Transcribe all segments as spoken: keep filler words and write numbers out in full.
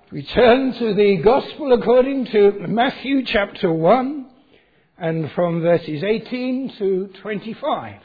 We turn to the Gospel according to Matthew chapter one and from verses eighteen to twenty-five.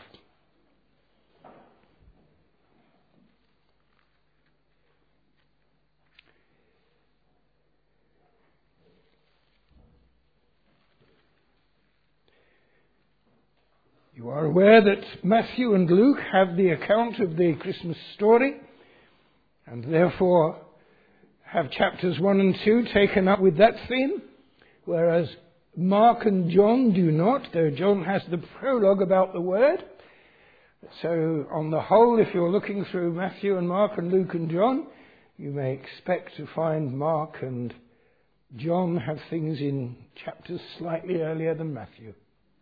You are aware that Matthew and Luke have the account of the Christmas story and therefore have chapters one and two taken up with that theme, whereas Mark and John do not, though John has the prologue about the Word. So on the whole, if you're looking through Matthew and Mark and Luke and John, you may expect to find Mark and John have things in chapters slightly earlier than Matthew.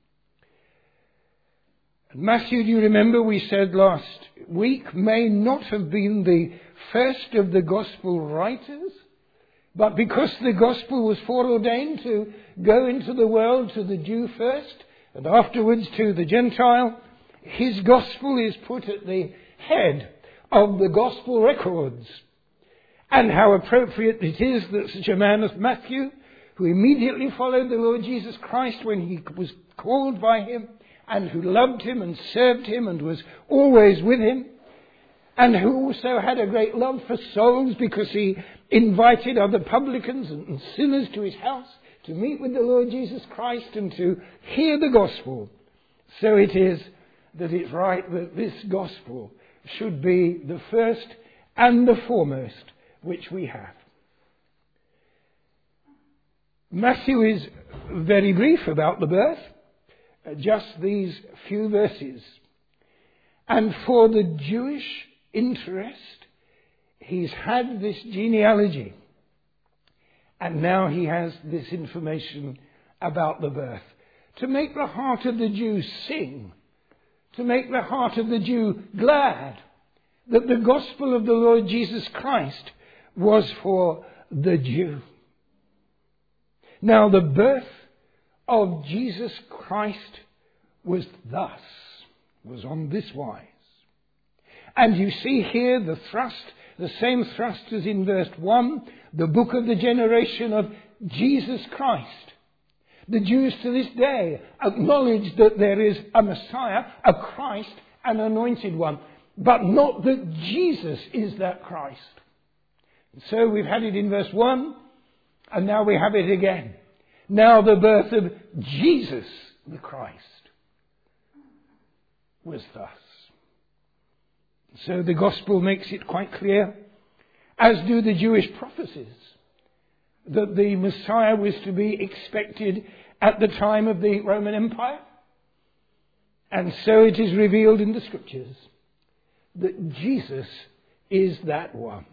And Matthew, do you remember we said last week, may not have been the first of the gospel writers, but because the gospel was foreordained to go into the world to the Jew first and afterwards to the Gentile, his gospel is put at the head of the gospel records. And how appropriate it is that such a man as Matthew, who immediately followed the Lord Jesus Christ when he was called by him, and who loved him and served him and was always with him, and who also had a great love for souls because he invited other publicans and sinners to his house to meet with the Lord Jesus Christ and to hear the gospel. So it is that it's right that this gospel should be the first and the foremost which we have. Matthew is very brief about the birth. Just these few verses. And for the Jewish interest, he's had this genealogy. And now he has this information about the birth. To make the heart of the Jew sing. To make the heart of the Jew glad. That the gospel of the Lord Jesus Christ was for the Jew. Now the birth of Jesus Christ was thus, was on this wise. And you see here the thrust, the same thrust as in verse one, the book of the generation of Jesus Christ. The Jews to this day acknowledge that there is a Messiah, a Christ, an anointed one, but not that Jesus is that Christ. And so we've had it in verse one, and now we have it again. Now the birth of Jesus the Christ was thus. So the gospel makes it quite clear, as do the Jewish prophecies, that the Messiah was to be expected at the time of the Roman Empire. And so it is revealed in the Scriptures that Jesus is that one.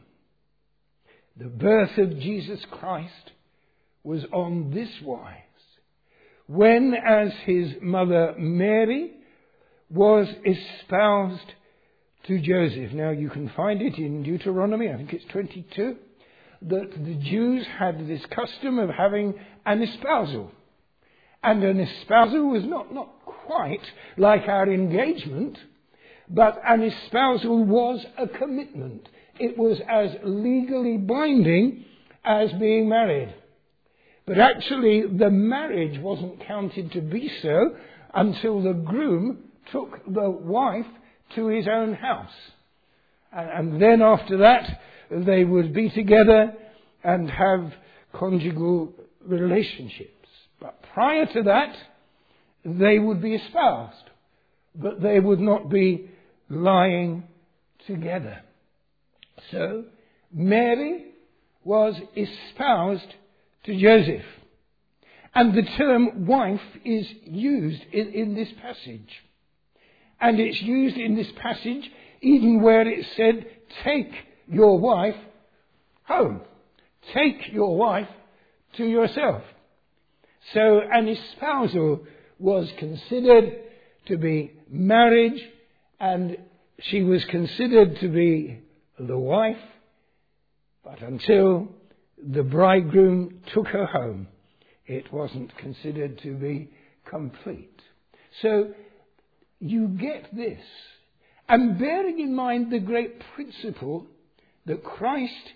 The birth of Jesus Christ was on this wise. When, as his mother Mary was espoused to Joseph. Now you can find it in Deuteronomy, I think it's twenty-two, that the Jews had this custom of having an espousal. And an espousal was not, not quite like our engagement, but an espousal was a commitment. It was as legally binding as being married. But actually, the marriage wasn't counted to be so until the groom took the wife to his own house. And, and then after that, they would be together and have conjugal relationships. But prior to that, they would be espoused. But they would not be lying together. So, Mary was espoused to Joseph. And the term wife is used in, in this passage. And it's used in this passage even where it said, take your wife home. Take your wife to yourself. So an espousal was considered to be marriage, and she was considered to be the wife, but until the bridegroom took her home, it wasn't considered to be complete. So you get this. And bearing in mind the great principle that Christ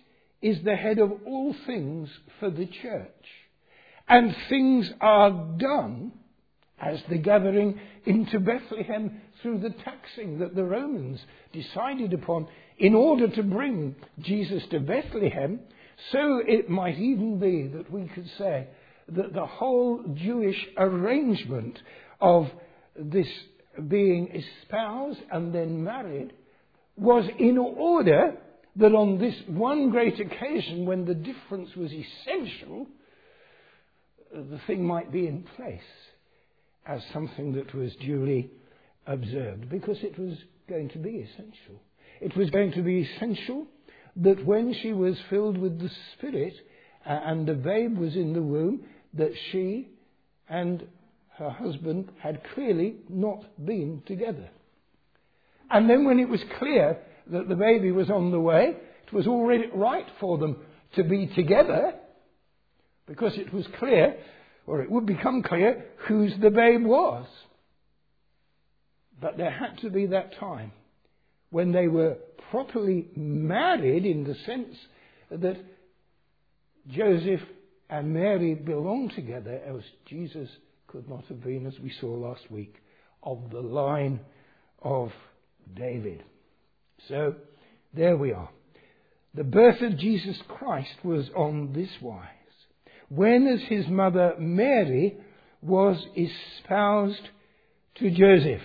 is the head of all things for the church. And things are done as the gathering into Bethlehem through the taxing that the Romans decided upon in order to bring Jesus to Bethlehem. So it might even be that we could say that the whole Jewish arrangement of this being espoused and then married was in order that on this one great occasion when the difference was essential, the thing might be in place as something that was duly observed, because it was going to be essential. It was going to be essential that when she was filled with the Spirit uh, and the babe was in the womb, that she and her husband had clearly not been together. And then when it was clear that the baby was on the way, it was already right for them to be together, because it was clear, or it would become clear, whose the babe was. But there had to be that time when they were properly married, in the sense that Joseph and Mary belonged together, else Jesus could not have been, as we saw last week, of the line of David. So, there we are. The birth of Jesus Christ was on this wise. When as his mother Mary was espoused to Joseph.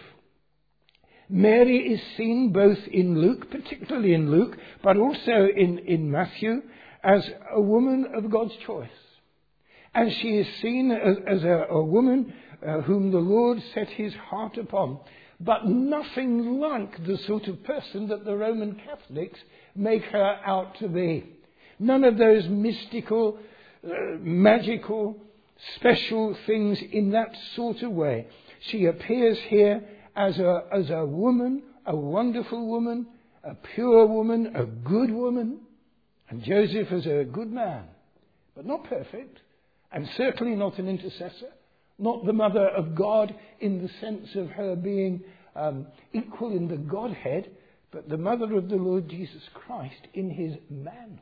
Mary is seen both in Luke, particularly in Luke, but also in, in Matthew, as a woman of God's choice. And she is seen as, as a, a woman uh, whom the Lord set his heart upon. But nothing like the sort of person that the Roman Catholics make her out to be. None of those mystical, uh, magical, special things in that sort of way. She appears here as a, as a woman, a wonderful woman, a pure woman, a good woman. And Joseph is a good man, but not perfect, and certainly not an intercessor. Not the mother of God in the sense of her being um, equal in the Godhead, but the mother of the Lord Jesus Christ in his manhood.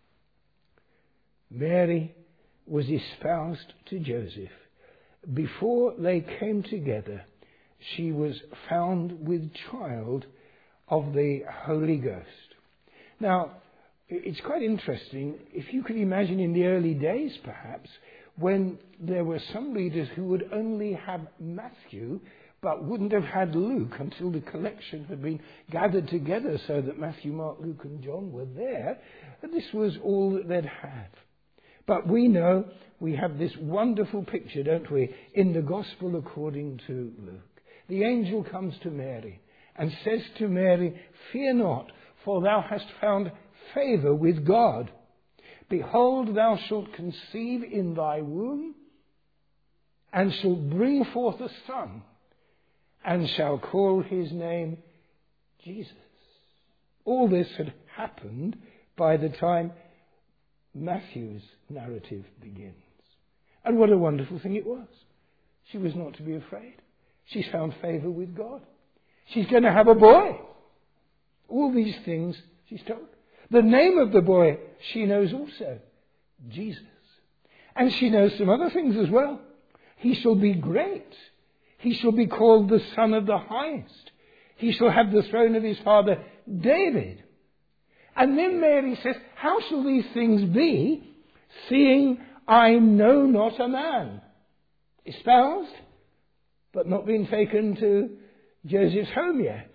Mary was espoused to Joseph. Before they came together, she was found with child of the Holy Ghost. Now, it's quite interesting, if you could imagine in the early days perhaps, when there were some readers who would only have Matthew, but wouldn't have had Luke until the collection had been gathered together so that Matthew, Mark, Luke and John were there. And this was all that they'd had. But we know we have this wonderful picture, don't we, in the Gospel according to Luke. The angel comes to Mary and says to Mary, "Fear not, for thou hast found favour with God. Behold, thou shalt conceive in thy womb, and shalt bring forth a son, and shall call his name Jesus." All this had happened by the time Matthew's narrative begins. And what a wonderful thing it was. She was not to be afraid. She's found favour with God. She's going to have a boy. All these things she's told. The name of the boy she knows also, Jesus. And she knows some other things as well. He shall be great. He shall be called the Son of the Highest. He shall have the throne of his father David. And then Mary says, "How shall these things be, seeing I know not a man?" Espoused, but not been taken to Joseph's home yet.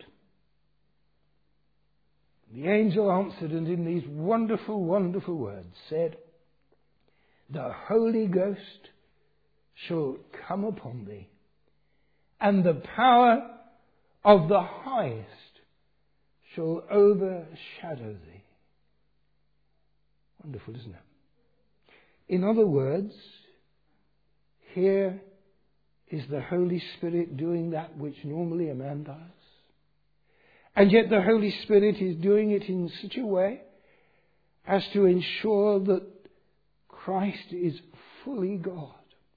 The angel answered, and in these wonderful, wonderful words said, "The Holy Ghost shall come upon thee, and the power of the Highest shall overshadow thee." Wonderful, isn't it? In other words, here is the Holy Spirit doing that which normally a man does. And yet the Holy Spirit is doing it in such a way as to ensure that Christ is fully God.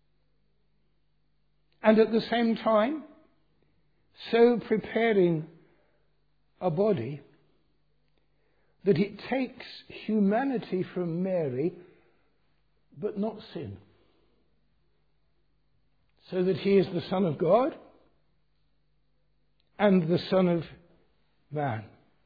And at the same time, so preparing a body that it takes humanity from Mary, but not sin. So that he is the Son of God and the Son of man.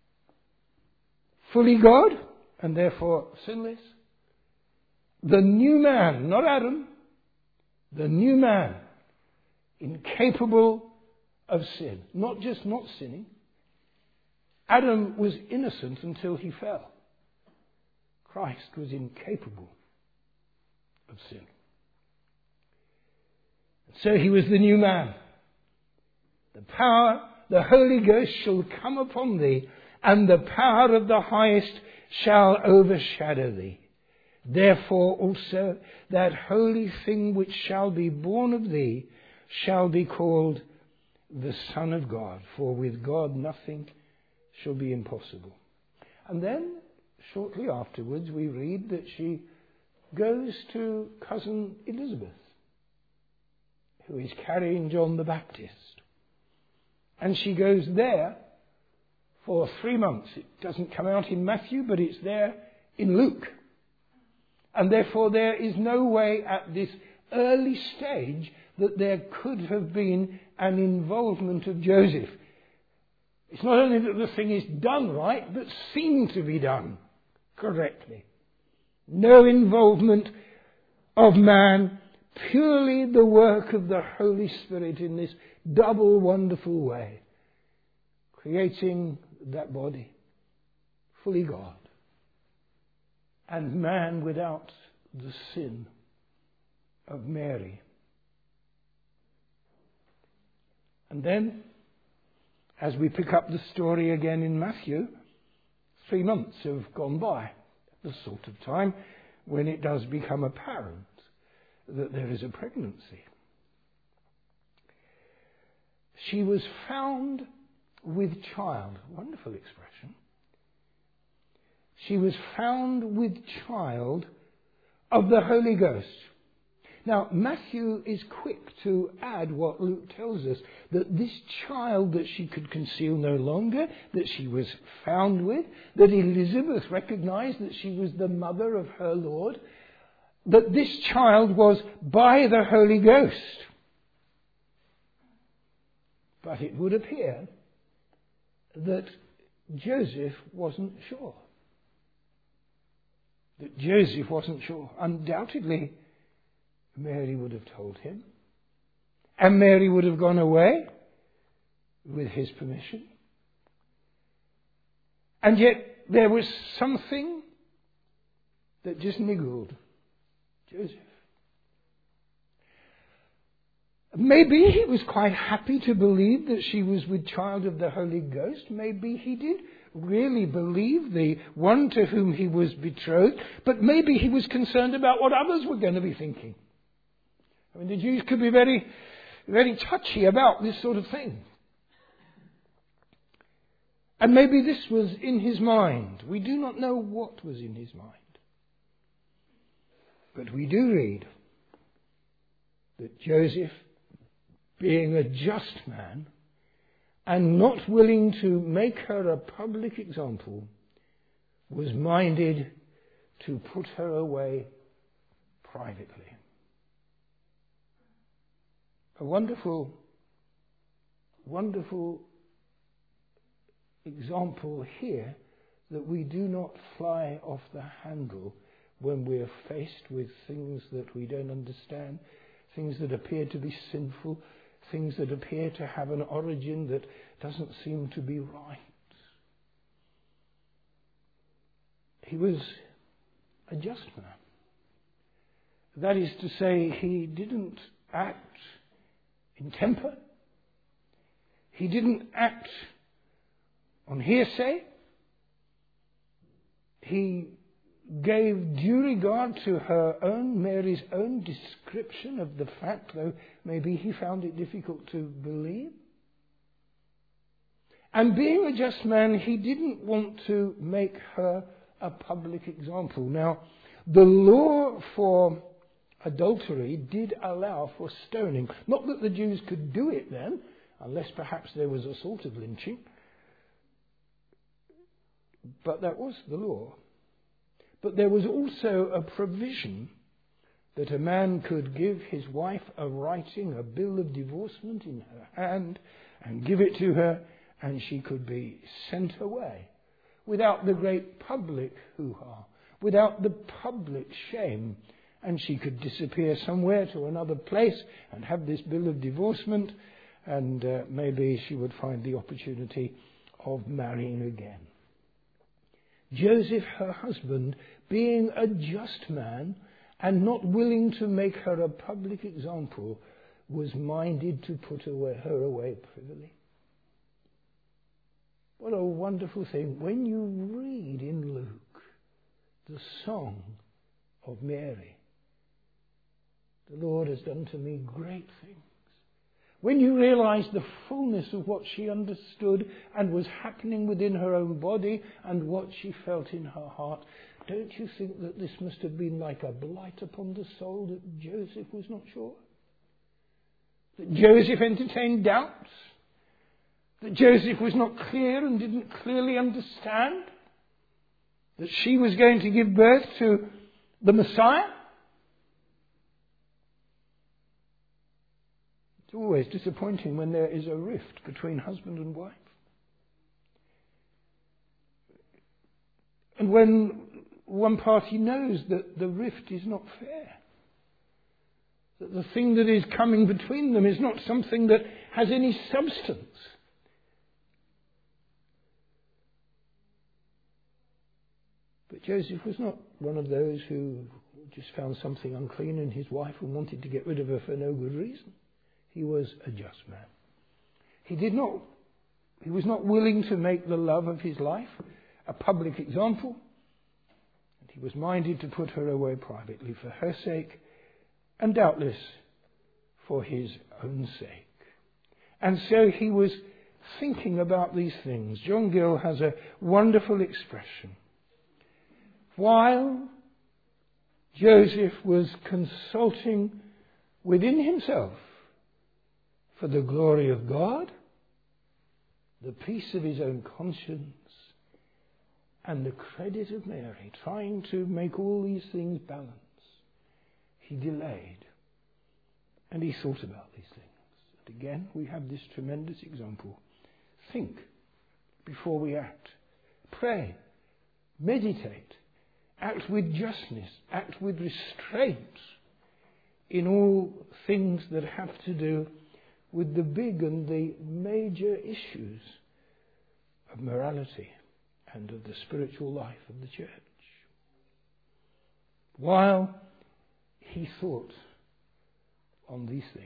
Fully God and therefore sinless. The new man, not Adam, the new man, incapable of sin. Not just not sinning. Adam was innocent until he fell. Christ was incapable of sin. So he was the new man. The power, the Holy Ghost shall come upon thee, and the power of the highest shall overshadow thee. Therefore also that holy thing which shall be born of thee shall be called the Son of God. For with God nothing shall be impossible. And then, shortly afterwards, we read that she goes to cousin Elizabeth, who is carrying John the Baptist. And she goes there for three months. It doesn't come out in Matthew, but it's there in Luke. And therefore there is no way at this early stage that there could have been an involvement of Joseph. It's not only that the thing is done right, but seemed to be done correctly. No involvement of man, purely the work of the Holy Spirit in this double wonderful way, creating that body, fully God, and man without the sin of Mary. And then, as we pick up the story again in Matthew, three months have gone by, the sort of time when it does become apparent that there is a pregnancy. She was found with child. Wonderful expression. She was found with child of the Holy Ghost. Now, Matthew is quick to add what Luke tells us, that this child that she could conceal no longer, that she was found with, that Elizabeth recognized that she was the mother of her Lord, that this child was by the Holy Ghost. But it would appear that Joseph wasn't sure. That Joseph wasn't sure. Undoubtedly, Mary would have told him. And Mary would have gone away with his permission. And yet there was something that just niggled Joseph. Maybe he was quite happy to believe that she was with child of the Holy Ghost. Maybe he did really believe the one to whom he was betrothed. But maybe he was concerned about what others were going to be thinking. I mean, the Jews could be very, very touchy about this sort of thing. And maybe this was in his mind. We do not know what was in his mind. But we do read that Joseph, being a just man and not willing to make her a public example, was minded to put her away privately. A wonderful, wonderful example here that we do not fly off the handle when we're faced with things that we don't understand, things that appear to be sinful, things that appear to have an origin that doesn't seem to be right. He was a just man. That is to say, he didn't act in temper. He didn't act on hearsay. He gave due regard to her own, Mary's own description of the fact, though maybe he found it difficult to believe. And being a just man, he didn't want to make her a public example. Now, the law for adultery did allow for stoning. Not that the Jews could do it then, unless perhaps there was a sort of lynching. But that was the law. But there was also a provision that a man could give his wife a writing, a bill of divorcement in her hand, and give it to her, and she could be sent away without the great public hoo-ha, without the public shame, and she could disappear somewhere to another place and have this bill of divorcement, and uh, maybe she would find the opportunity of marrying again. Joseph, her husband, being a just man and not willing to make her a public example, was minded to put away, her away privily. What a wonderful thing. When you read in Luke the song of Mary, the Lord has done to me great things. When you realize the fullness of what she understood and was happening within her own body and what she felt in her heart, don't you think that this must have been like a blight upon the soul, that Joseph was not sure? That Joseph entertained doubts? That Joseph was not clear and didn't clearly understand that she was going to give birth to the Messiah? It's always disappointing when there is a rift between husband and wife. And when one party knows that the rift is not fair. That the thing that is coming between them is not something that has any substance. But Joseph was not one of those who just found something unclean in his wife and wanted to get rid of her for no good reason. He was a just man. He did not, he was not willing to make the love of his life a public example. And he was minded to put her away privately for her sake, and doubtless for his own sake. And so he was thinking about these things. John Gill has a wonderful expression. While Joseph was consulting within himself for the glory of God, the peace of his own conscience, and the credit of Mary, trying to make all these things balance, he delayed. And he thought about these things. And again, we have this tremendous example. Think before we act. Pray. Meditate. Act with justness. Act with restraint in all things that have to do with the big and the major issues of morality and of the spiritual life of the church. While he thought on these things,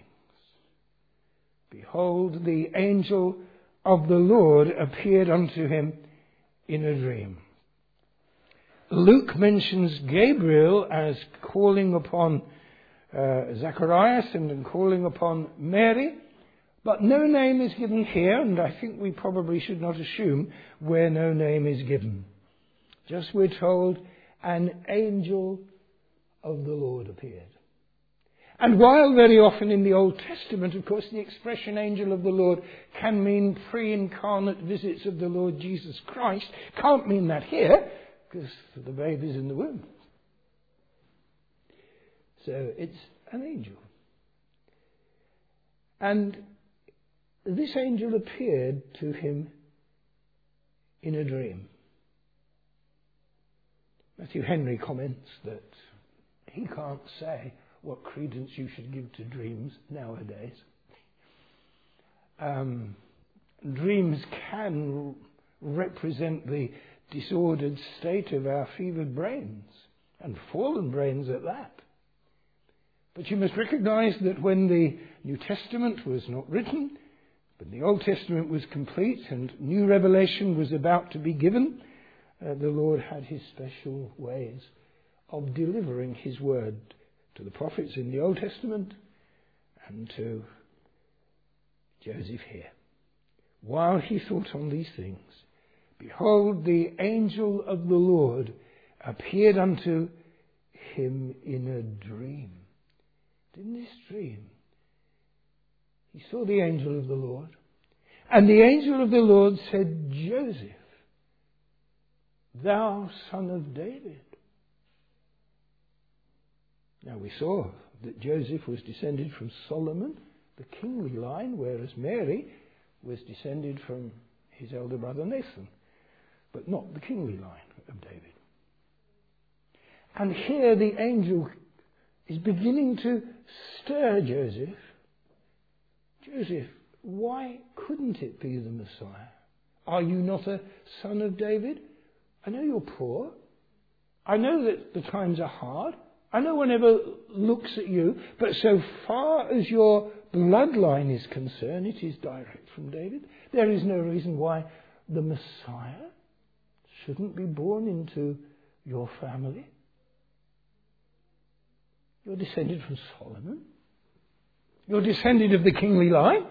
behold, the angel of the Lord appeared unto him in a dream. Luke mentions Gabriel as calling upon uh, Zacharias and calling upon Mary, but no name is given here, and I think we probably should not assume where no name is given. Just we're told, an angel of the Lord appeared. And while very often in the Old Testament, of course, the expression angel of the Lord can mean pre-incarnate visits of the Lord Jesus Christ, can't mean that here, because the babe is in the womb. So it's an angel. And this angel appeared to him in a dream. Matthew Henry comments that he can't say what credence you should give to dreams nowadays. Um, dreams can represent the disordered state of our fevered brains, and fallen brains at that. But you must recognize that when the New Testament was not written, but the Old Testament was complete and new revelation was about to be given, uh, the Lord had his special ways of delivering his word to the prophets in the Old Testament and to Joseph here. While he thought on these things, behold, the angel of the Lord appeared unto him in a dream. In this dream, he saw the angel of the Lord. And the angel of the Lord said, Joseph, thou son of David. Now we saw that Joseph was descended from Solomon, the kingly line, whereas Mary was descended from his elder brother Nathan, but not the kingly line of David. And here the angel is beginning to stir Joseph. Joseph, why couldn't it be the Messiah? Are you not a son of David? I know you're poor. I know that the times are hard. I know one never looks at you, but so far as your bloodline is concerned, it is direct from David. There is no reason why the Messiah shouldn't be born into your family. You're descended from Solomon. You're descended of the kingly line.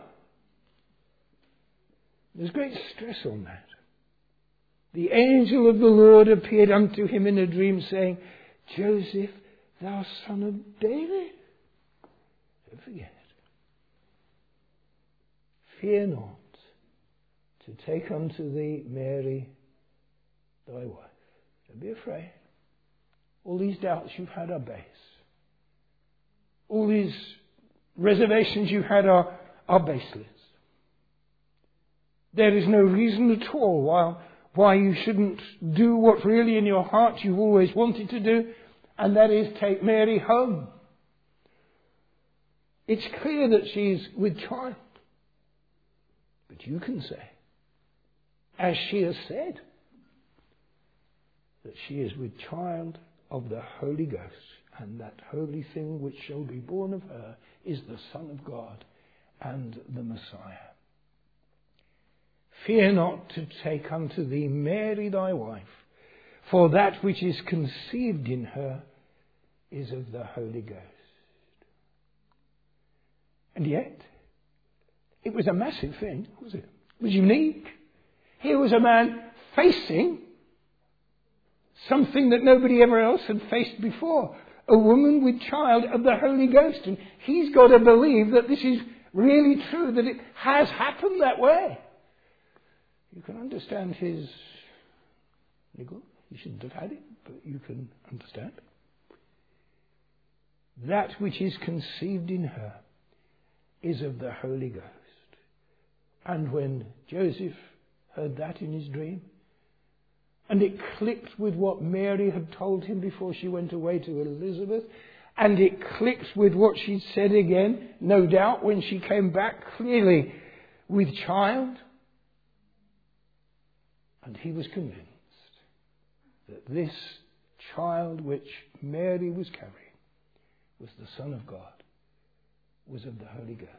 There's great stress on that. The angel of the Lord appeared unto him in a dream, saying, Joseph, thou son of David. Don't forget. Fear not to take unto thee Mary, thy wife. Don't be afraid. All these doubts you've had are base. All these reservations you had are, are baseless. There is no reason at all why, why you shouldn't do what really in your heart you've always wanted to do, and that is take Mary home. It's clear that she's with child. But you can say, as she has said, that she is with child of the Holy Ghost, and that holy thing which shall be born of her is the Son of God and the Messiah. Fear not to take unto thee Mary thy wife, for that which is conceived in her is of the Holy Ghost. And yet, it was a massive thing, was it? It was unique. Here was a man facing something that nobody ever else had faced before. A woman with child of the Holy Ghost. And he's got to believe that this is really true, that it has happened that way. You can understand his niggle. He shouldn't have had it, but you can understand. That which is conceived in her is of the Holy Ghost. And when Joseph heard that in his dream, and it clicked with what Mary had told him before she went away to Elizabeth, and it clicked with what she'd said again, no doubt, when she came back clearly with child. And he was convinced that this child which Mary was carrying was the Son of God, was of the Holy Ghost.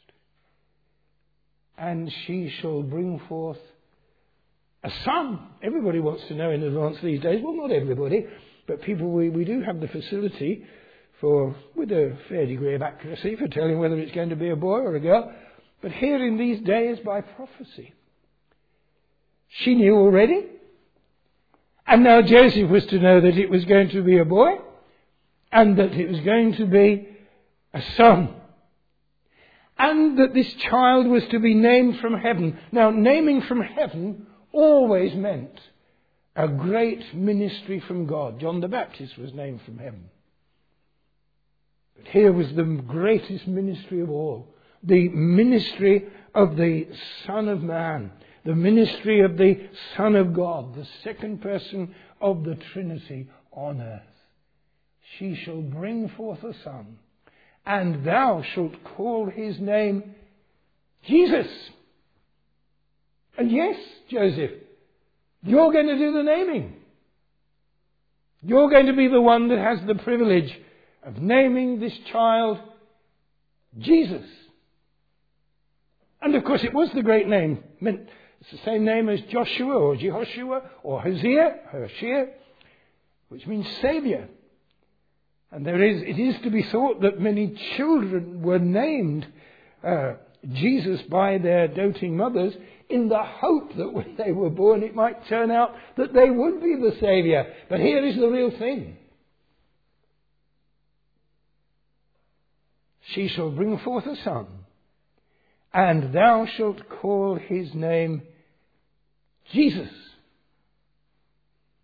And she shall bring forth a son. Everybody wants to know in advance these days. Well, not everybody, but people, we, we do have the facility for, with a fair degree of accuracy, for telling whether it's going to be a boy or a girl. But here in these days, by prophecy. She knew already. And now Joseph was to know that it was going to be a boy, and that it was going to be a son. And that this child was to be named from heaven. Now, naming from heaven always meant a great ministry from God. John the Baptist was named from heaven. But here was the greatest ministry of all. The ministry of the Son of Man. The ministry of the Son of God. The second person of the Trinity on earth. She shall bring forth a son. And thou shalt call his name Jesus. And yes, Joseph, you're going to do the naming. You're going to be the one that has the privilege of naming this child Jesus. And of course it was the great name. It's the same name as Joshua or Jehoshua or Hosea, Hosea, which means Saviour. And there is, it is to be thought that many children were named uh, Jesus by their doting mothers in the hope that when they were born it might turn out that they would be the Saviour. But here is the real thing. She shall bring forth a son, and thou shalt call his name Jesus.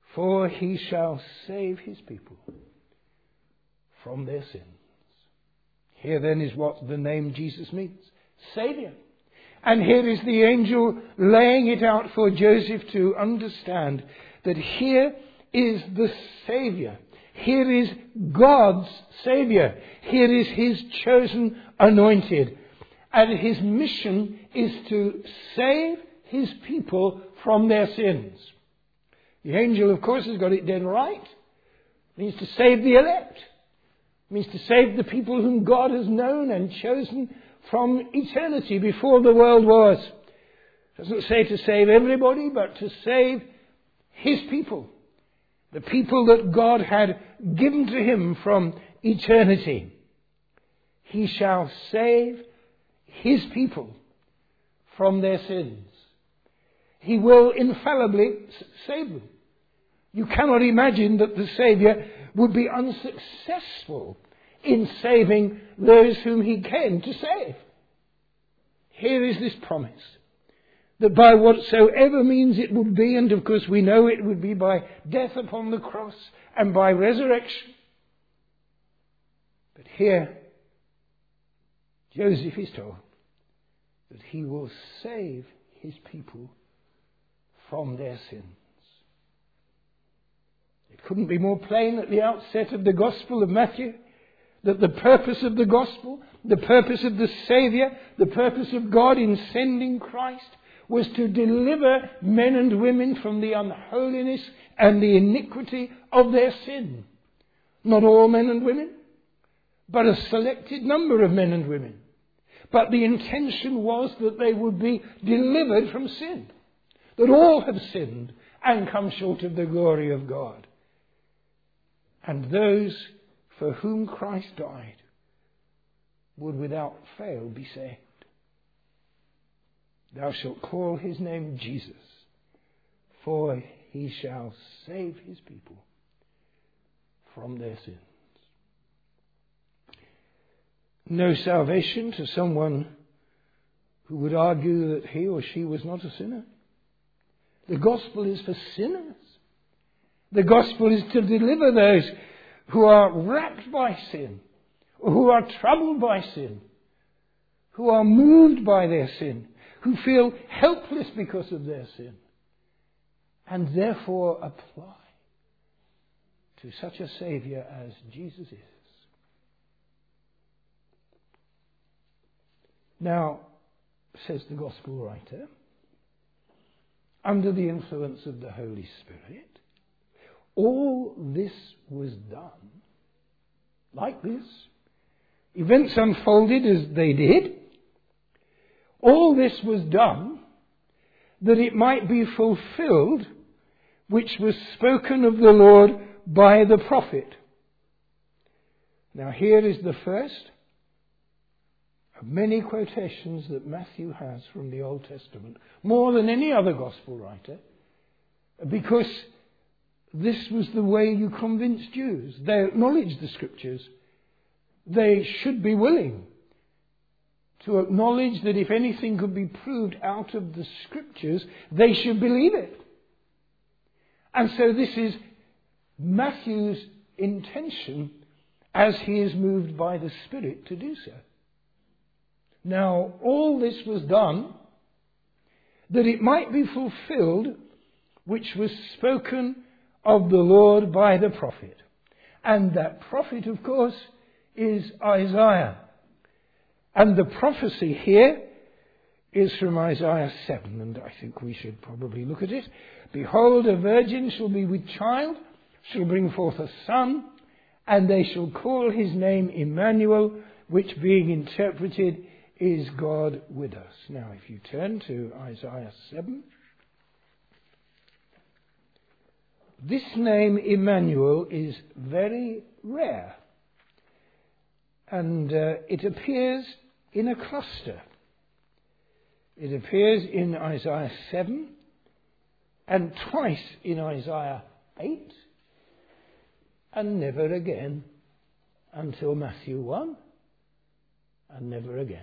For he shall save his people from their sins. Here then is what the name Jesus means. Saviour. And here is the angel laying it out for Joseph to understand that here is the Saviour. Here is God's Saviour. Here is his chosen anointed. And his mission is to save his people from their sins. The angel, of course, has got it dead right. It means to save the elect. It means to save the people whom God has known and chosen from eternity before the world was. It doesn't say to save everybody, but to save his people. The people that God had given to him from eternity. He shall save his people from their sins. He will infallibly save them. You cannot imagine that the Saviour would be unsuccessful in saving those whom he came to save. Here is this promise, that by whatsoever means it would be, and of course we know it would be by death upon the cross and by resurrection. But here, Joseph is told that he will save his people from their sins. It couldn't be more plain at the outset of the Gospel of Matthew that the purpose of the Gospel, the purpose of the Saviour, the purpose of God in sending Christ was to deliver men and women from the unholiness and the iniquity of their sin. Not all men and women, but a selected number of men and women. But the intention was that they would be delivered from sin. That all have sinned and come short of the glory of God. And those for whom Christ died would without fail be saved. Thou shalt call his name Jesus, for he shall save his people from their sins. No salvation to someone who would argue that he or she was not a sinner. The gospel is for sinners. The gospel is to deliver those who are racked by sin, or who are troubled by sin, who are moved by their sin, who feel helpless because of their sin, and therefore apply to such a Saviour as Jesus is. Now, says the Gospel writer, under the influence of the Holy Spirit, all this was done like this. Events unfolded as they did. All this was done that it might be fulfilled which was spoken of the Lord by the prophet. Now here is the first of many quotations that Matthew has from the Old Testament, more than any other gospel writer, because this was the way you convinced Jews. They acknowledged the Scriptures. They should be willing to acknowledge that if anything could be proved out of the Scriptures, they should believe it. And so this is Matthew's intention as he is moved by the Spirit to do so. Now, all this was done that it might be fulfilled which was spoken of the Lord by the prophet. And that prophet, of course, is Isaiah. And the prophecy here is from Isaiah seven, and I think we should probably look at it. Behold, a virgin shall be with child, shall bring forth a son, and they shall call his name Emmanuel, which being interpreted is God with us. Now, if you turn to Isaiah seven, this name Emmanuel is very rare, and uh, it appears in a cluster. It appears in Isaiah seven and twice in Isaiah eight, and never again until Matthew one, and never again.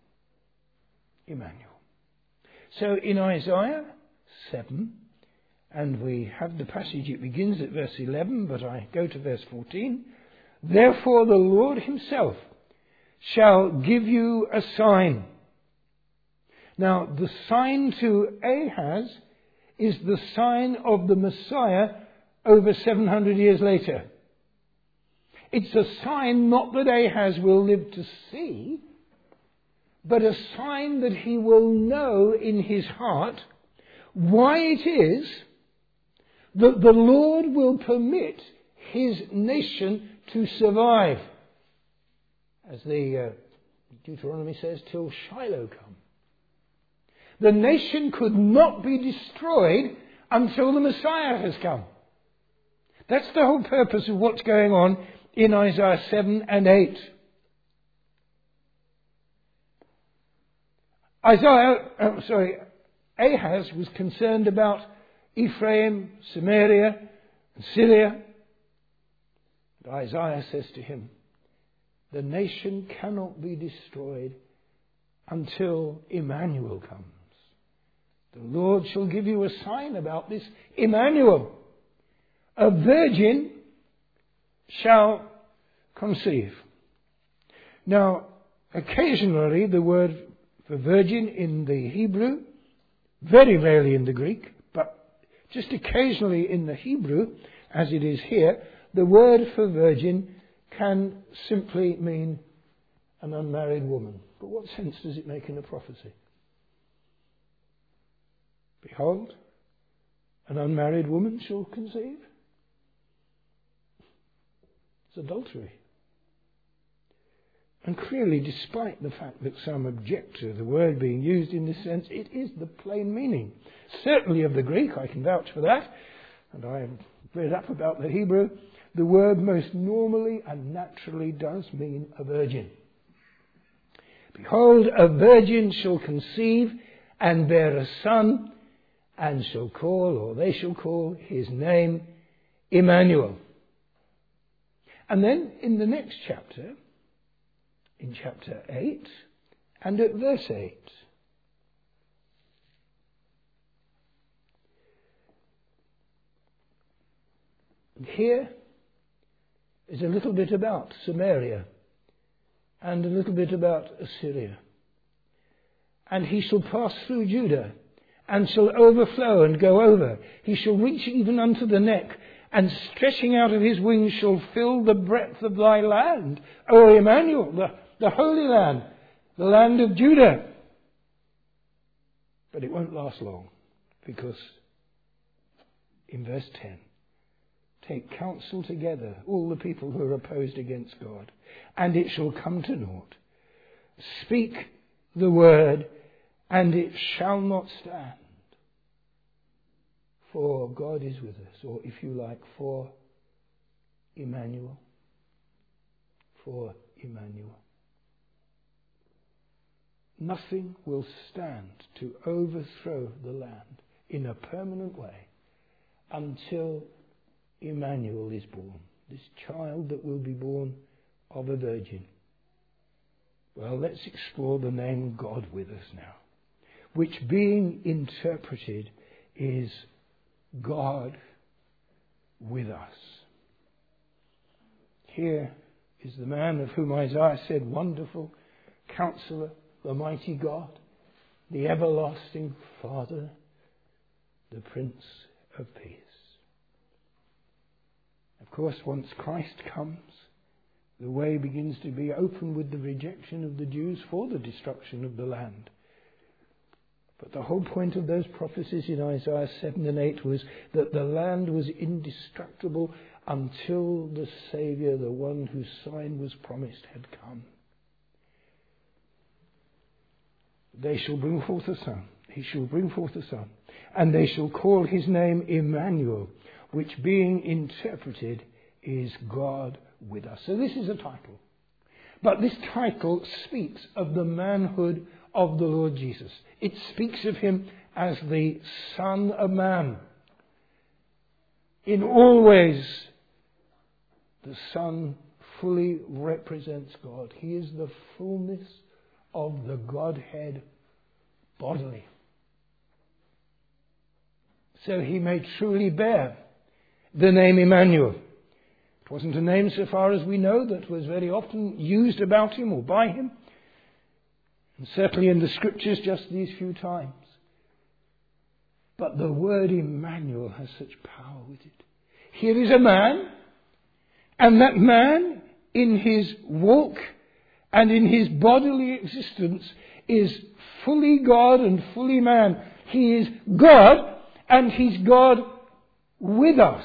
Emmanuel. So in Isaiah seven And we have the passage, it begins at verse eleven, but I go to verse fourteen. Therefore the Lord himself shall give you a sign. Now, the sign to Ahaz is the sign of the Messiah over seven hundred years later. It's a sign not that Ahaz will live to see, but a sign that he will know in his heart why it is that the Lord will permit his nation to survive. As the uh, Deuteronomy says, till Shiloh come. The nation could not be destroyed until the Messiah has come. That's the whole purpose of what's going on in Isaiah seven and eight. Isaiah, uh, sorry, Ahaz was concerned about Ephraim, Samaria, and Syria. And Isaiah says to him, the nation cannot be destroyed until Emmanuel comes. The Lord shall give you a sign about this Emmanuel. A virgin shall conceive. Now, occasionally the word for virgin in the Hebrew, very rarely in the Greek, but just occasionally in the Hebrew, as it is here, the word for virgin can simply mean an unmarried woman. But what sense does it make in a prophecy? Behold, an unmarried woman shall conceive. It's adultery. And clearly, despite the fact that some object to the word being used in this sense, it is the plain meaning. Certainly of the Greek, I can vouch for that, and I have read up about the Hebrew. The word most normally and naturally does mean a virgin. Behold, a virgin shall conceive and bear a son, and shall call, or they shall call, his name Emmanuel. And then in the next chapter, in chapter eight, and at verse eight, and here is a little bit about Samaria and a little bit about Assyria. And he shall pass through Judah and shall overflow and go over. He shall reach even unto the neck, and stretching out of his wings shall fill the breadth of thy land, O Emmanuel, the, the Holy Land, the land of Judah. But it won't last long, because in verse ten, take counsel together, all the people who are opposed against God, and it shall come to naught. Speak the word, and it shall not stand. For God is with us, or if you like, for Emmanuel. For Emmanuel. Nothing will stand to overthrow the land in a permanent way until Emmanuel is born, this child that will be born of a virgin. Well, let's explore the name God with us now, which being interpreted is God with us. Here is the man of whom Isaiah said, Wonderful Counselor, the Mighty God, the Everlasting Father, the Prince of Peace. Of course, once Christ comes, the way begins to be open with the rejection of the Jews for the destruction of the land. But the whole point of those prophecies in Isaiah seven and eight was that the land was indestructible until the Saviour, the one whose sign was promised, had come. They shall bring forth a son. He shall bring forth a son. And they shall call his name Emmanuel, which being interpreted is God with us. So this is a title. But this title speaks of the manhood of the Lord Jesus. It speaks of him as the Son of Man. In all ways, the Son fully represents God. He is the fullness of the Godhead bodily. so he may truly bear the name Emmanuel. It wasn't a name, so far as we know, that was very often used about him or by him. And certainly in the scriptures just these few times. But the word Emmanuel has such power with it. Here is a man, and that man in his walk and in his bodily existence is fully God and fully man. He is God, and he's God with us.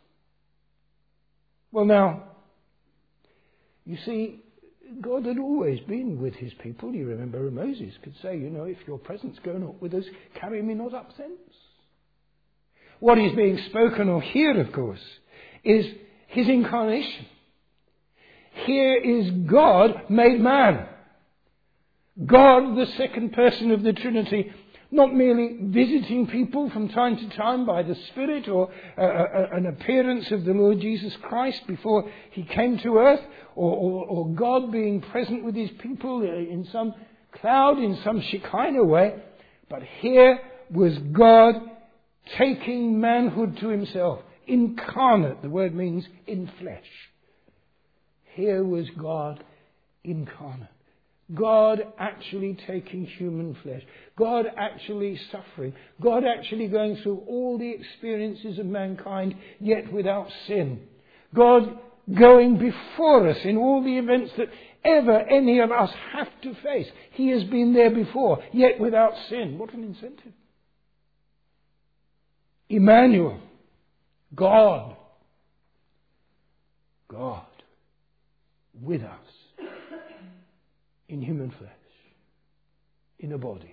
Well now, you see, God had always been with his people. You remember Moses could say, you know, if your presence go not with us, carry me not up thence. What is being spoken of here, of course, is his incarnation. Here is God made man. God, the second person of the Trinity, not merely visiting people from time to time by the Spirit or uh, uh, an appearance of the Lord Jesus Christ before he came to earth, or, or, or God being present with his people in some cloud, in some Shekinah way. But here was God taking manhood to himself. Incarnate, the word means in flesh. Here was God incarnate. God actually taking human flesh. God actually suffering. God actually going through all the experiences of mankind, yet without sin. God going before us in all the events that ever any of us have to face. He has been there before, yet without sin. What an incentive. Emmanuel. God. God with us. In human flesh, in a body,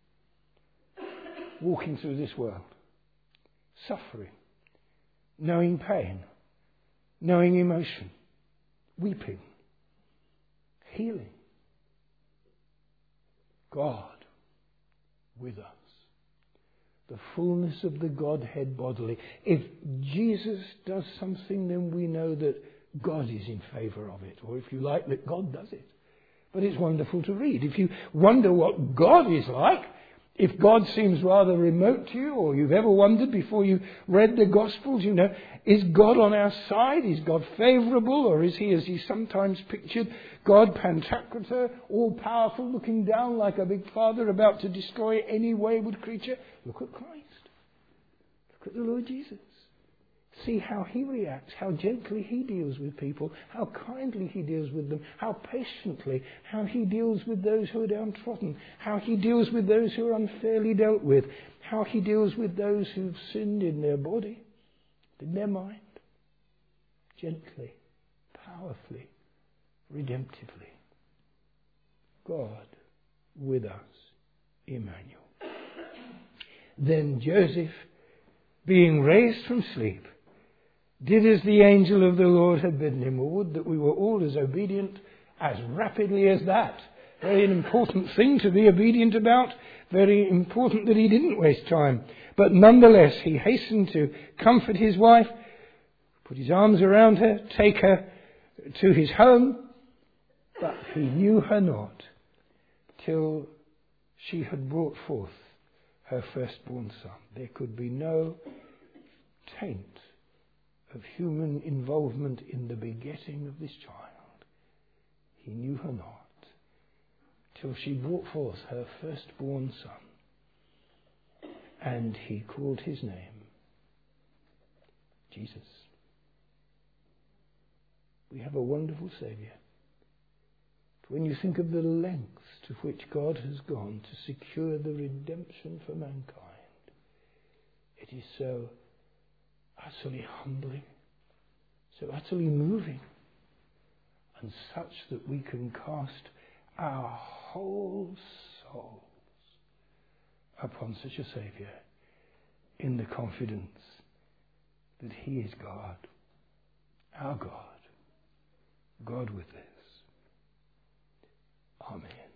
walking through this world, suffering, knowing pain, knowing emotion, weeping, healing. God with us. The fullness of the Godhead bodily. If Jesus does something, then we know that God is in favour of it, or if you like, that God does it. But it's wonderful to read. If you wonder what God is like, if God seems rather remote to you, or you've ever wondered before you read the Gospels, you know, is God on our side? Is God favourable? Or is he, as he's sometimes pictured, God Pantocrator, all-powerful, looking down like a big father about to destroy any wayward creature? Look at Christ. Look at the Lord Jesus. See how he reacts, how gently he deals with people, how kindly he deals with them, how patiently, how he deals with those who are downtrodden, how he deals with those who are unfairly dealt with, how he deals with those who've sinned in their body, in their mind, gently, powerfully, redemptively. God with us, Emmanuel. Then Joseph, being raised from sleep, did as the angel of the Lord had bidden him. Or would that we were all as obedient as rapidly as that. Very important thing to be obedient about. Very important that he didn't waste time. But nonetheless, he hastened to comfort his wife, put his arms around her, take her to his home. But he knew her not till she had brought forth her firstborn son. There could be no taint of human involvement in the begetting of this child. He knew her not till she brought forth her firstborn son, and he called his name Jesus. We have a wonderful Saviour. When you think of the lengths to which God has gone to secure the redemption for mankind, it is so utterly humbling, so utterly moving, and such that we can cast our whole souls upon such a Saviour in the confidence that he is God, our God, God with us. Amen.